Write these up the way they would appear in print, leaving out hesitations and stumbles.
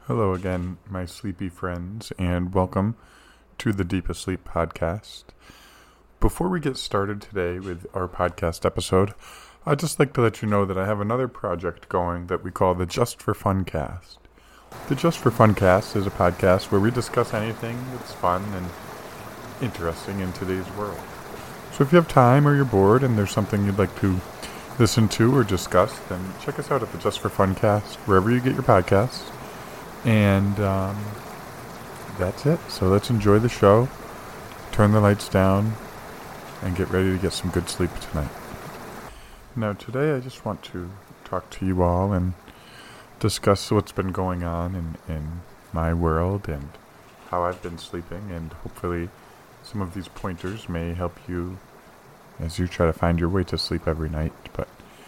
Hello again, my sleepy friends, and welcome to the Deepest Sleep podcast. Before we get started today with our podcast episode, I'd just like to let you know that I have another project going that we call the Just for Fun cast. The Just for Fun cast is a podcast where we discuss anything that's fun and interesting in today's world. So if you have time or you're bored and there's something you'd like to listen to or discuss, then check us out at the Just for Fun cast, wherever you get your podcasts. And that's it. So let's enjoy the show, turn the lights down, and get ready to get some good sleep tonight. Now, today I just want to talk to you all and discuss what's been going on in my world and how I've been sleeping, and hopefully some of these pointers may help you as you try to find your way to sleep every night. But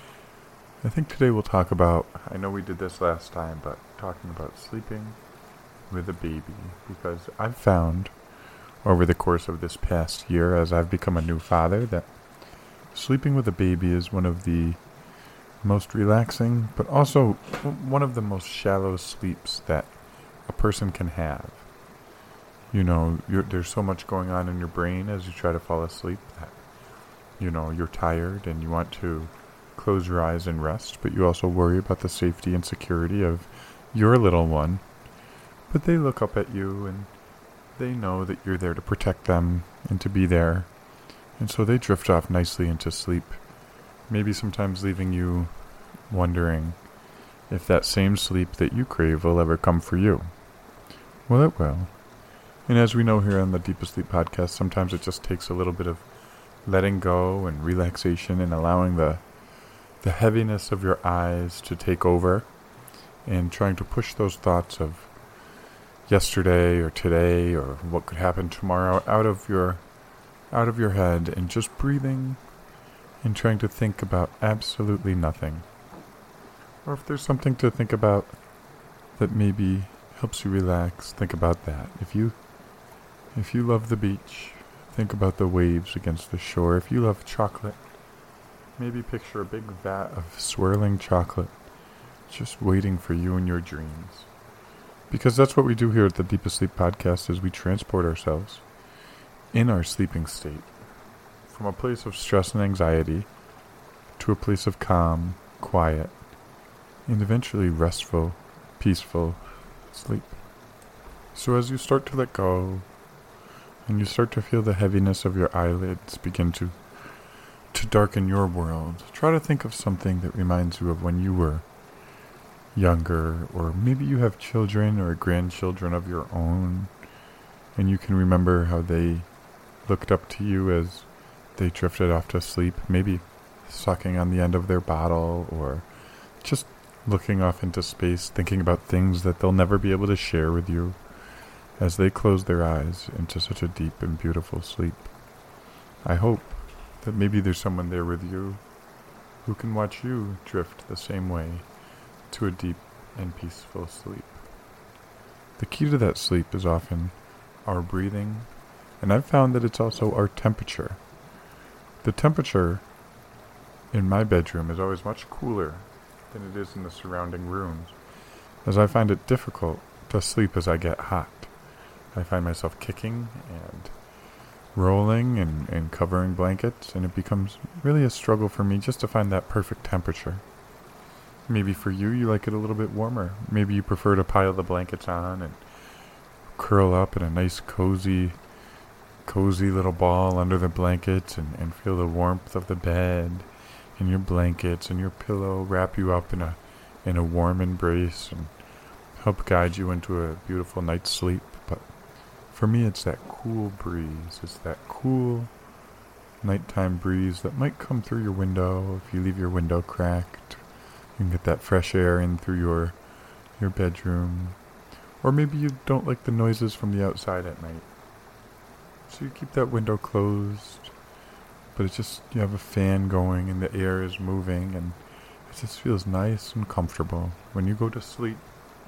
I think today we'll talk about, I know we did this last time, but talking about sleeping with a baby, because I've found over the course of this past year, as I've become a new father, that sleeping with a baby is one of the most relaxing, but also one of the most shallow sleeps that a person can have. You know, there's so much going on in your brain as you try to fall asleep that, you know, you're tired and you want to close your eyes and rest, but you also worry about the safety and security of your little one. But they look up at you and they know that you're there to protect them and to be there. And so they drift off nicely into sleep, maybe sometimes leaving you wondering if that same sleep that you crave will ever come for you. Well, it will. And as we know here on the Deepest Sleep podcast, sometimes it just takes a little bit of letting go and relaxation and allowing the heaviness of your eyes to take over, and trying to push those thoughts of yesterday or today or what could happen tomorrow out of your head, and just breathing and trying to think about absolutely nothing. Or if there's something to think about that maybe helps you relax, think about that. If you love the beach, think about the waves against the shore. If you love chocolate, maybe picture a big vat of swirling chocolate just waiting for you in your dreams. Because that's what we do here at the Deepest Sleep podcast, is we transport ourselves in our sleeping state from a place of stress and anxiety to a place of calm, quiet, and eventually restful, peaceful sleep. So as you start to let go and you start to feel the heaviness of your eyelids begin to darken your world, try to think of something that reminds you of when you were younger, or maybe you have children or grandchildren of your own, and you can remember how they looked up to you as they drifted off to sleep, maybe sucking on the end of their bottle, or just looking off into space, thinking about things that they'll never be able to share with you as they close their eyes into such a deep and beautiful sleep. I hope that maybe there's someone there with you who can watch you drift the same way to a deep and peaceful sleep. The key to that sleep is often our breathing, and I've found that it's also our temperature. The temperature in my bedroom is always much cooler than it is in the surrounding rooms, as I find it difficult to sleep as I get hot. I find myself kicking and rolling and covering blankets, and it becomes really a struggle for me just to find that perfect temperature. Maybe for you, you like it a little bit warmer. Maybe you prefer to pile the blankets on and curl up in a nice cozy little ball under the blankets and feel the warmth of the bed and your blankets and your pillow wrap you up in a warm embrace and help guide you into a beautiful night's sleep. But for me, it's that cool breeze. It's that cool nighttime breeze that might come through your window. If you leave your window cracked, you can get that fresh air in through your bedroom. Or maybe you don't like the noises from the outside at night, so you keep that window closed, but it's just, you have a fan going and the air is moving, and it just feels nice and comfortable when you go to sleep.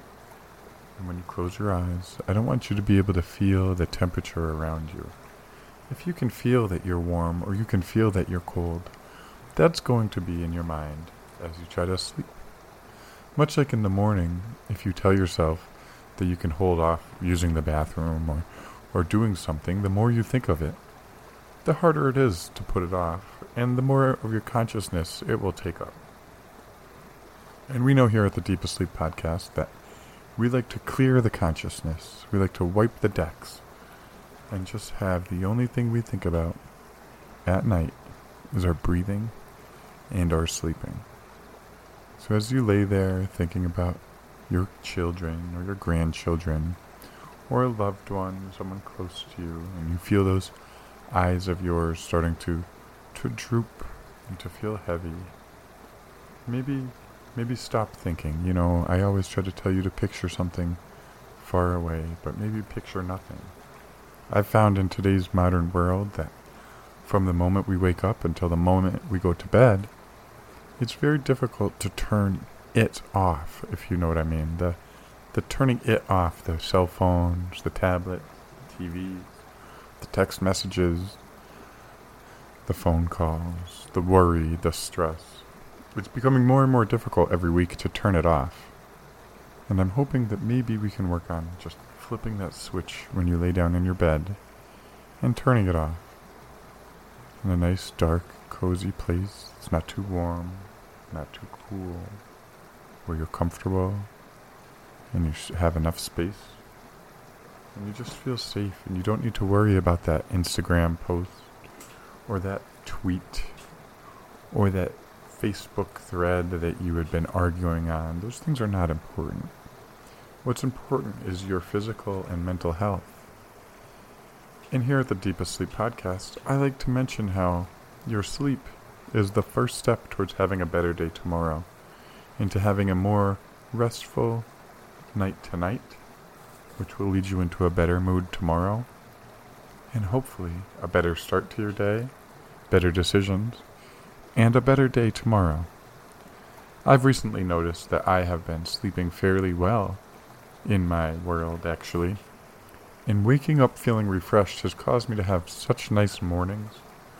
And when you close your eyes, I don't want you to be able to feel the temperature around you. If you can feel that you're warm or you can feel that you're cold, that's going to be in your mind as you try to sleep. Much like in the morning, if you tell yourself that you can hold off using the bathroom or doing something, the more you think of it, the harder it is to put it off, and the more of your consciousness it will take up. And we know here at the Deep Asleep podcast that we like to clear the consciousness. We like to wipe the decks and just have the only thing we think about at night is our breathing and our sleeping. So as you lay there thinking about your children or your grandchildren or a loved one, someone close to you, and you feel those eyes of yours starting to droop and to feel heavy, maybe stop thinking. You know, I always try to tell you to picture something far away, but maybe picture nothing. I've found in today's modern world that from the moment we wake up until the moment we go to bed, it's very difficult to turn it off, if you know what I mean. The turning it off, the cell phones, the tablets, the TVs, the text messages, the phone calls, the worry, the stress. It's becoming more and more difficult every week to turn it off. And I'm hoping that maybe we can work on just flipping that switch when you lay down in your bed and turning it off. In a nice, dark, cozy place. It's not too warm, not too cool, where you're comfortable and you have enough space. And you just feel safe, and you don't need to worry about that Instagram post or that tweet or that Facebook thread that you had been arguing on. Those things are not important. What's important is your physical and mental health. And here at the Deep Asleep podcast, I like to mention how your sleep is the first step towards having a better day tomorrow, into having a more restful night tonight, which will lead you into a better mood tomorrow, and hopefully a better start to your day, better decisions, and a better day tomorrow. I've recently noticed that I have been sleeping fairly well in my world, actually, and waking up feeling refreshed has caused me to have such nice mornings.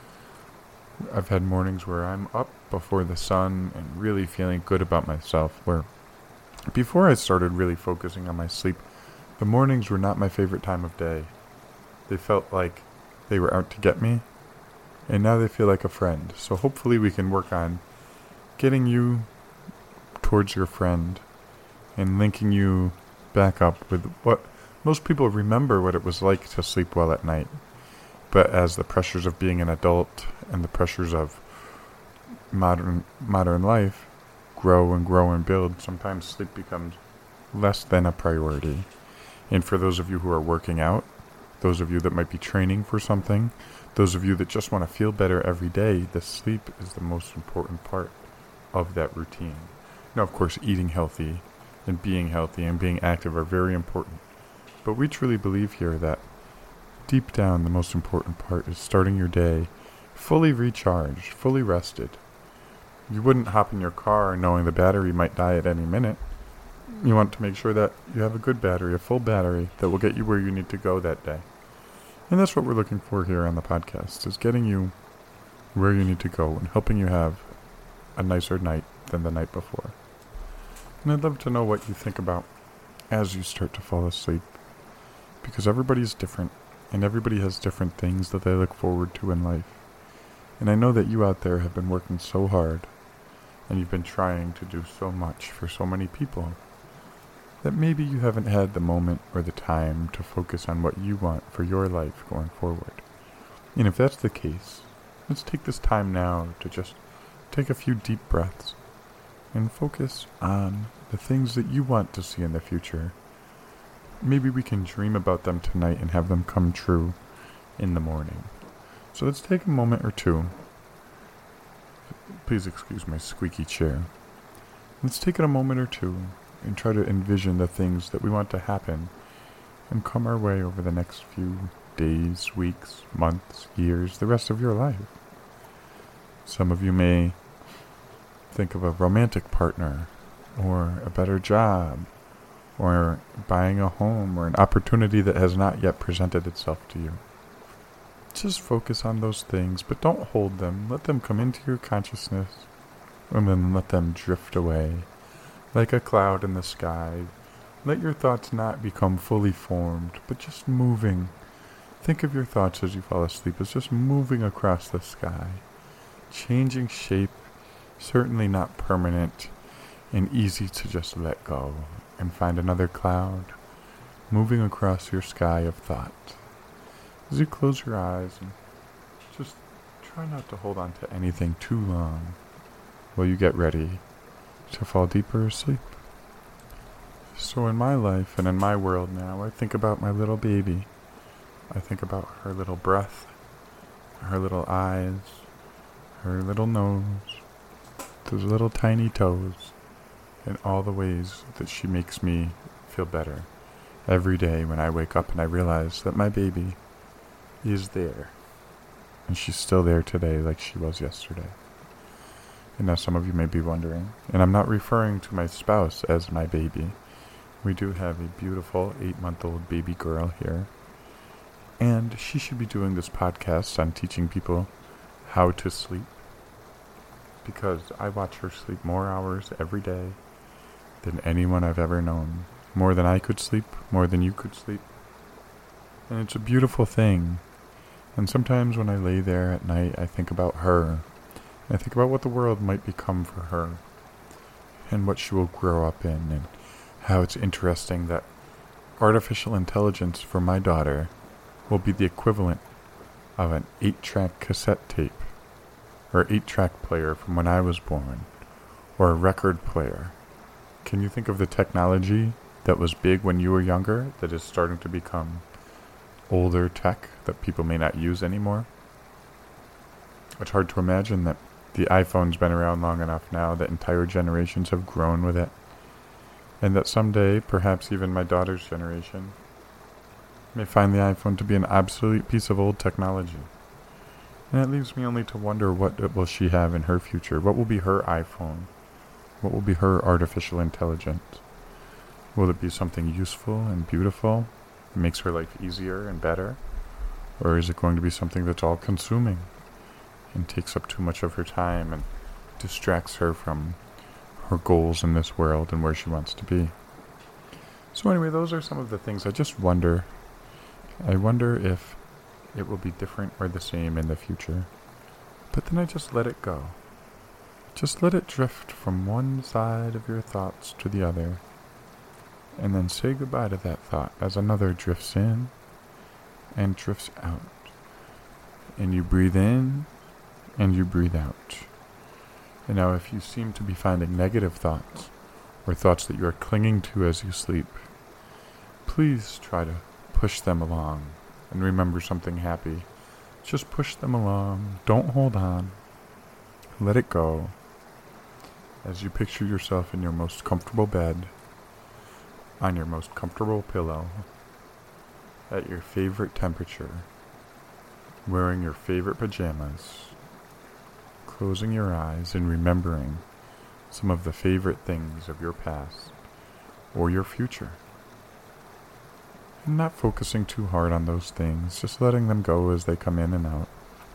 I've had mornings where I'm up before the sun and really feeling good about myself, where before I started really focusing on my sleep, the mornings were not my favorite time of day. They felt like they were out to get me, and now they feel like a friend. So hopefully we can work on getting you towards your friend and linking you back up with what most people remember what it was like to sleep well at night. But as the pressures of being an adult and the pressures of modern life grow and build, sometimes sleep becomes less than a priority. And for those of you who are working out, those of you that might be training for something, those of you that just want to feel better every day, the sleep is the most important part of that routine. Now, of course, eating healthy and being active are very important. But we truly believe here that deep down, the most important part is starting your day fully recharged, fully rested. You wouldn't hop in your car knowing the battery might die at any minute. You want to make sure that you have a good battery, a full battery, that will get you where you need to go that day. And that's what we're looking for here on the podcast, is getting you where you need to go and helping you have a nicer night than the night before. And I'd love to know what you think about as you start to fall asleep, because everybody's different, and everybody has different things that they look forward to in life. And I know that you out there have been working so hard, and you've been trying to do so much for so many people, that maybe you haven't had the moment or the time to focus on what you want for your life going forward. And if that's the case, let's take this time now to just take a few deep breaths and focus on the things that you want to see in the future. Maybe we can dream about them tonight and have them come true in the morning. So let's take a moment or two. Please excuse my squeaky chair. Let's take it a moment or two and try to envision the things that we want to happen and come our way over the next few days, weeks, months, years, the rest of your life. Some of you may think of a romantic partner, or a better job, or buying a home, or an opportunity that has not yet presented itself to you. Just focus on those things, but don't hold them. Let them come into your consciousness, and then let them drift away, like a cloud in the sky, Let your thoughts not become fully formed, but just moving. Think of your thoughts as you fall asleep as just moving across the sky, changing shape, certainly not permanent, and easy to just let go and find another cloud moving across your sky of thought. As you close your eyes and just try not to hold on to anything too long while you get ready to fall deeper asleep. So in my life and in my world now, I think about my little baby. I think about her little breath, her little eyes, her little nose, those little tiny toes, and all the ways that she makes me feel better every day when I wake up and I realize that my baby is there. And she's still there today like she was yesterday. And now some of you may be wondering, and I'm not referring to my spouse as my baby. We do have a beautiful 8-month-old baby girl here. And she should be doing this podcast on teaching people how to sleep. Because I watch her sleep more hours every day than anyone I've ever known. More than I could sleep, more than you could sleep. And it's a beautiful thing. And sometimes when I lay there at night, I think about her. I think about what the world might become for her. And what she will grow up in. And how it's interesting that artificial intelligence for my daughter will be the equivalent of an 8-track cassette tape. Or 8-track player from when I was born. Or a record player. Can you think of the technology that was big when you were younger that is starting to become older tech that people may not use anymore? It's hard to imagine that the iPhone's been around long enough now that entire generations have grown with it. And that someday, perhaps even my daughter's generation, may find the iPhone to be an obsolete piece of old technology. And it leaves me only to wonder, what will she have in her future? What will be her iPhone? What will be her artificial intelligence? Will it be something useful and beautiful that makes her life easier and better? Or is it going to be something that's all consuming and takes up too much of her time and distracts her from her goals in this world and where she wants to be? So anyway, those are some of the things I just wonder. I wonder if it will be different or the same in the future. But then I just let it go. Just let it drift from one side of your thoughts to the other. And then say goodbye to that thought as another drifts in and drifts out. And you breathe in and you breathe out. And now if you seem to be finding negative thoughts or thoughts that you are clinging to as you sleep, please try to push them along and remember something happy. Just push them along. Don't hold on. Let it go. As you picture yourself in your most comfortable bed, on your most comfortable pillow, at your favorite temperature, wearing your favorite pajamas, closing your eyes and remembering some of the favorite things of your past or your future. And not focusing too hard on those things, just letting them go as they come in and out.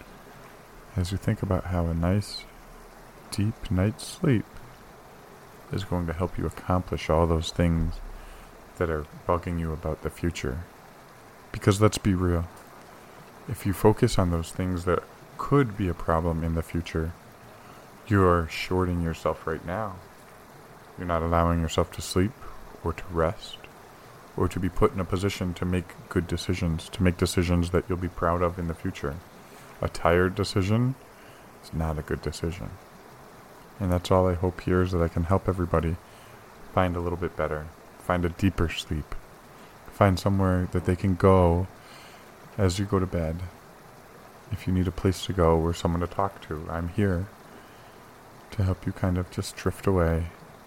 As you think about how a nice, deep night's sleep is going to help you accomplish all those things that are bugging you about the future. Because let's be real, if you focus on those things that could be a problem in the future, you're shorting yourself right now. You're not allowing yourself to sleep or to rest or to be put in a position to make good decisions, to make decisions that you'll be proud of in the future. A tired decision is not a good decision. And that's all I hope here, is that I can help everybody find a little bit better, find a deeper sleep, find somewhere that they can go as you go to bed. If you need a place to go or someone to talk to, I'm here to help you kind of just drift away.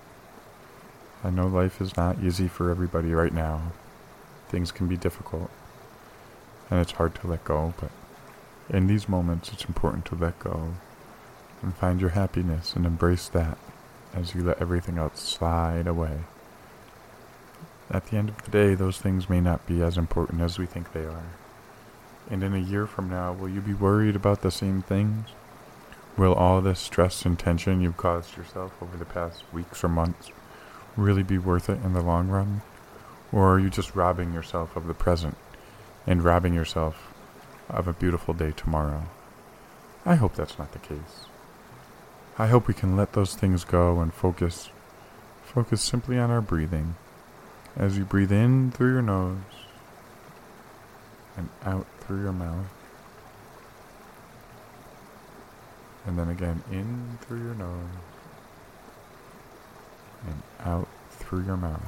I know life is not easy for everybody right now. Things can be difficult, and it's hard to let go, but in these moments it's important to let go and find your happiness and embrace that as you let everything else slide away. At the end of the day, those things may not be as important as we think they are. And in a year from now, will you be worried about the same things? Will all this stress and tension you've caused yourself over the past weeks or months really be worth it in the long run? Or are you just robbing yourself of the present and robbing yourself of a beautiful day tomorrow? I hope that's not the case. I hope we can let those things go and focus simply on our breathing. As you breathe in through your nose and out through your mouth. And then again in through your nose and out through your mouth.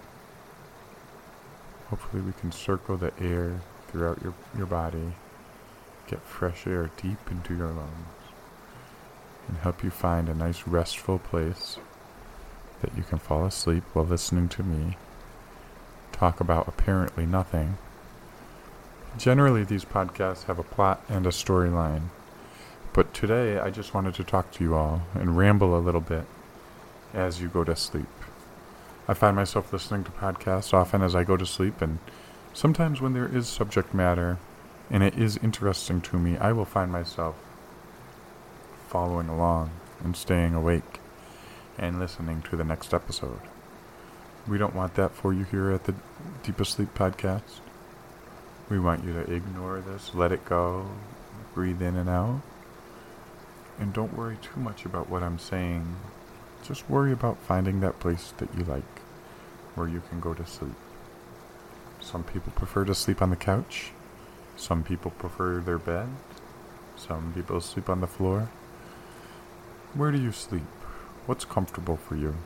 Hopefully we can circle the air throughout your body, get fresh air deep into your lungs, and help you find a nice restful place that you can fall asleep while listening to me talk about apparently nothing. Generally, these podcasts have a plot and a storyline, but today I just wanted to talk to you all and ramble a little bit as you go to sleep. I find myself listening to podcasts often as I go to sleep, and sometimes when there is subject matter and it is interesting to me, I will find myself following along and staying awake and listening to the next episode. We don't want that for you here at the Deepest Sleep Podcast. We want you to ignore this, let it go, breathe in and out, and don't worry too much about what I'm saying. Just worry about finding that place that you like, where you can go to sleep. Some people prefer to sleep on the couch. Some people prefer their bed. Some people sleep on the floor. Where do you sleep? What's comfortable for you?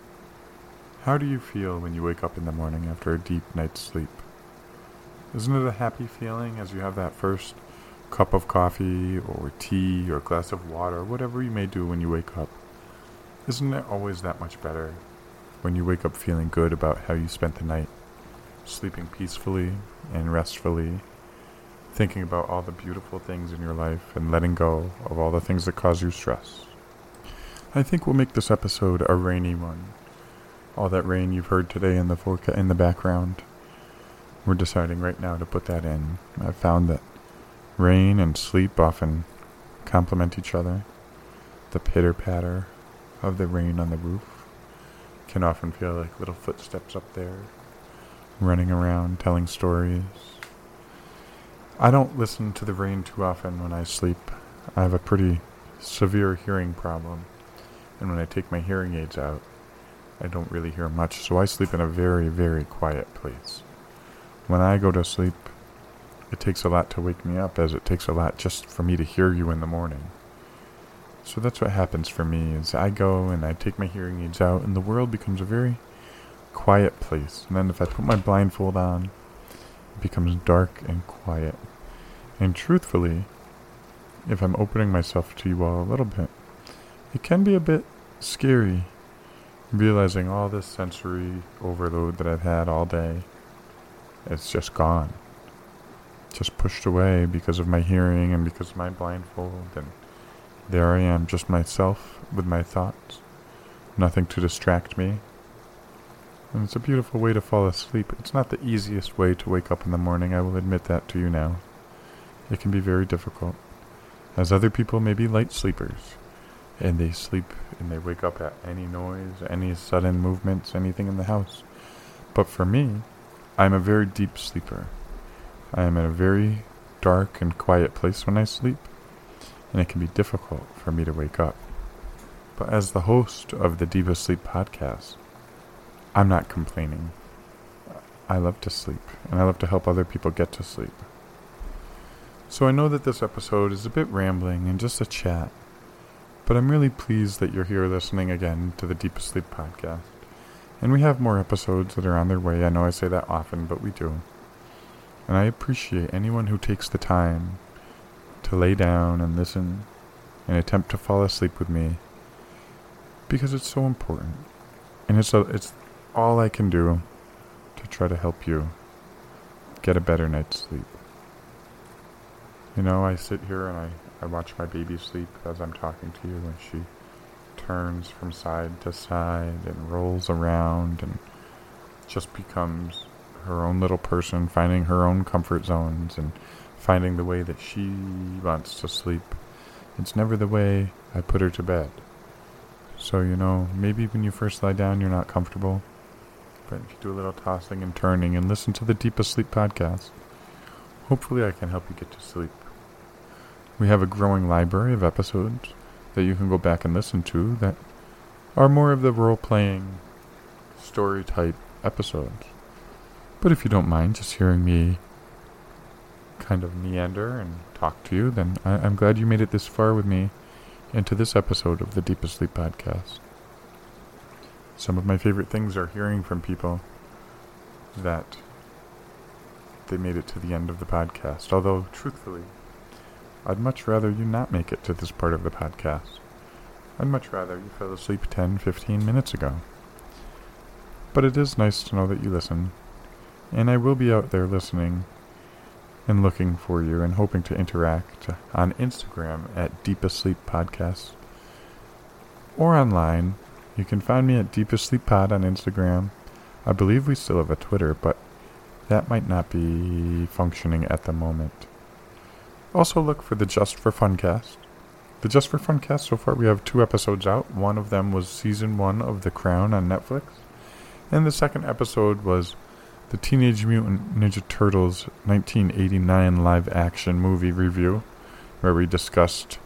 How do you feel when you wake up in the morning after a deep night's sleep? Isn't it a happy feeling as you have that first cup of coffee or tea or glass of water, whatever you may do when you wake up? Isn't it always that much better when you wake up feeling good about how you spent the night, sleeping peacefully and restfully, thinking about all the beautiful things in your life and letting go of all the things that cause you stress? I think we'll make this episode a rainy one. All that rain you've heard today in the background, we're deciding right now to put that in. I've found that rain and sleep often complement each other. The pitter-patter of the rain on the roof can often feel like little footsteps up there, running around, telling stories. I don't listen to the rain too often when I sleep. I have a pretty severe hearing problem, and when I take my hearing aids out, I don't really hear much, so I sleep in a very, very quiet place. When I go to sleep, it takes a lot to wake me up, as it takes a lot just for me to hear you in the morning. So that's what happens for me, is I go and I take my hearing aids out, and the world becomes a very quiet place. And then if I put my blindfold on, it becomes dark and quiet. And truthfully, if I'm opening myself to you all a little bit, it can be a bit scary, realizing all this sensory overload that I've had all day, it's just gone. Just pushed away because of my hearing and because of my blindfold, and there I am, just myself with my thoughts, nothing to distract me. And it's a beautiful way to fall asleep. It's not the easiest way to wake up in the morning, I will admit that to you now. It can be very difficult, as other people may be light sleepers, and they sleep and they wake up at any noise, any sudden movements, anything in the house. But for me, I'm a very deep sleeper. I am in a very dark and quiet place when I sleep, and it can be difficult for me to wake up. But as the host of the Deepest Sleep Podcast, I'm not complaining. I love to sleep, and I love to help other people get to sleep. So I know that this episode is a bit rambling and just a chat, but I'm really pleased that you're here listening again to the Deepest Sleep Podcast. And we have more episodes that are on their way. I know I say that often, but we do. And I appreciate anyone who takes the time to lay down and listen and attempt to fall asleep with me, because it's so important. And it's all I can do to try to help you get a better night's sleep. You know, I sit here and I watch my baby sleep as I'm talking to you, and she turns from side to side and rolls around and just becomes her own little person, finding her own comfort zones and finding the way that she wants to sleep. It's never the way I put her to bed. So, you know, maybe when you first lie down you're not comfortable. But if you do a little tossing and turning and listen to the Deep Asleep podcast, hopefully I can help you get to sleep. We have a growing library of episodes that you can go back and listen to that are more of the role-playing, story-type episodes. But if you don't mind just hearing me kind of meander and talk to you, then I'm glad you made it this far with me into this episode of the Deep Asleep podcast. Some of my favorite things are hearing from people that they made it to the end of the podcast. Although, truthfully, I'd much rather you not make it to this part of the podcast. I'd much rather you fell asleep 10, 15 minutes ago. But it is nice to know that you listen, and I will be out there listening and looking for you and hoping to interact on Instagram at Deep Asleep Podcast or online. You can find me at Deep Asleep Pod on Instagram. I believe we still have a Twitter, but that might not be functioning at the moment. Also look for the Just for Funcast. The Just for Funcast, so far we have 2 episodes out. One of them was Season 1 of The Crown on Netflix. And the second episode was the Teenage Mutant Ninja Turtles 1989 live-action movie review, where we discussed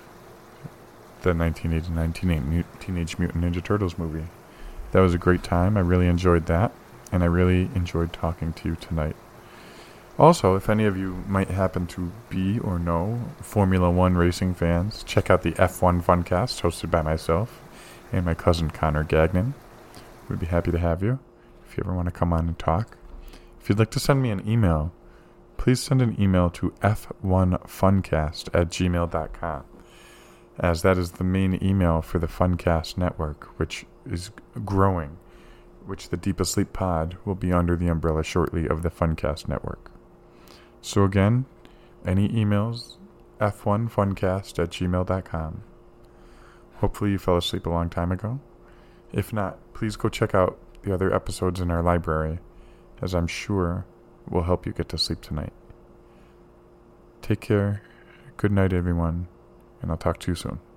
the 1989 Teenage Mutant Ninja Turtles movie. That was a great time. I really enjoyed that, and I really enjoyed talking to you tonight. Also, if any of you might happen to be or know Formula One racing fans, check out the F1 Funcast hosted by myself and my cousin Connor Gagnon. We'd be happy to have you if you ever want to come on and talk. If you'd like to send me an email, please send an email to f1funcast@gmail.com, as that is the main email for the Funcast network, which is growing, which the Deep Asleep Pod will be under the umbrella shortly of the Funcast network. So again, any emails, f1funcast@gmail.com. Hopefully you fell asleep a long time ago. If not, please go check out the other episodes in our library, as I'm sure will help you get to sleep tonight. Take care. Good night, everyone, and I'll talk to you soon.